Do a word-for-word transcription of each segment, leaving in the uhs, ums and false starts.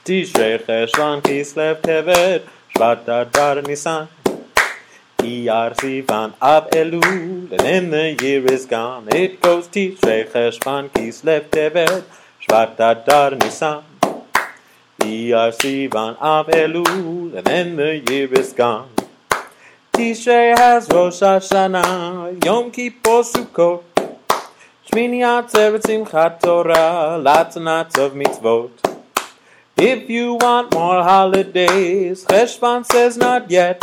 Tishrei, Cheshvan, Kislev, Tevet, Shvat, Adar, Nisan. Iyar, Sivan, Av, Elul, and then the year is gone. It goes Tishrei, Cheshvan, Kislev, Tevet, Shvat, Adar, Nisan. Iyar, Sivan, Av, Elul, and then the year is gone. Tishrei has Rosh Hashanah, Yom Kippur, Sukkot, Shmini Atzeret, Simchat Torah, lots and lots of mitzvot. If you want more holidays, Cheshvan says not yet.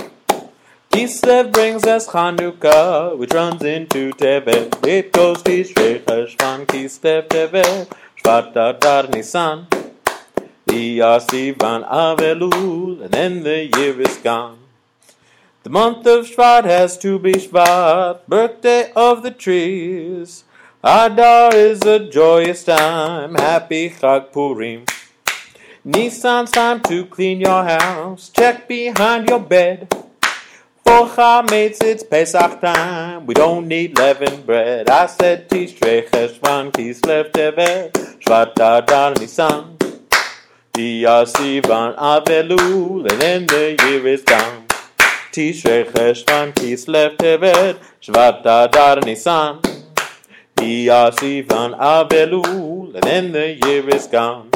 Kislev brings us Chanukah, which runs into Tevet. It goes Tishrei, Cheshvan, Kislev, Tevet, Shvat, Adar, Nisan. Iyar, Sivan, Av, Elul, and then the year is gone. The month of Shvat has to be Shvat, birthday of the trees. Adar is a joyous time, happy Chag Purim. Nisan's time to clean your house, check behind your bed. For Chametz it's Pesach time, we don't need leavened bread. I said Tishrei, Cheshvan, Kislev, Tevet, Shvat, Adar, Nisan. Iyar, Sivan, Av, Elul, and then the year is gone. Tishrei, Cheshvan, Kislev, Tevet, Shvat, Adar, Nisan. Iyar, Sivan, Av, Elul, and then the year is gone.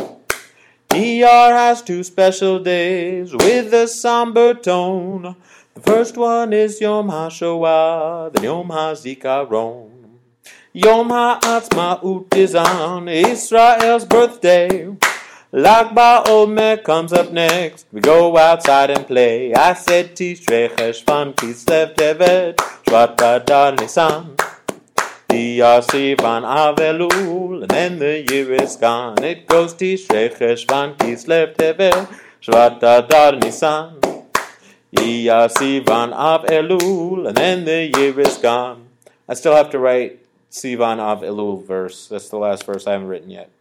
Iyar has two special days with a somber tone. The first one is Yom HaShoah, then Yom HaZikaron. Yom HaAtzmaut is on Israel's birthday. Lag BaOmer comes up next. We go outside and play. I said Tishrei, Cheshvan, Kislev, Tevet, Shvat, Adar, Nisan. Iyar, Sivan, Av, Elul, and then the year is gone. It goes Tishrei, Cheshvan, Kislev, Tevet, Shvat, Adar, Nisan. Iyar, Sivan, Av, Elul, and then the year is gone. I still have to write Sivan, Av, Elul verse. That's the last verse I haven't written yet.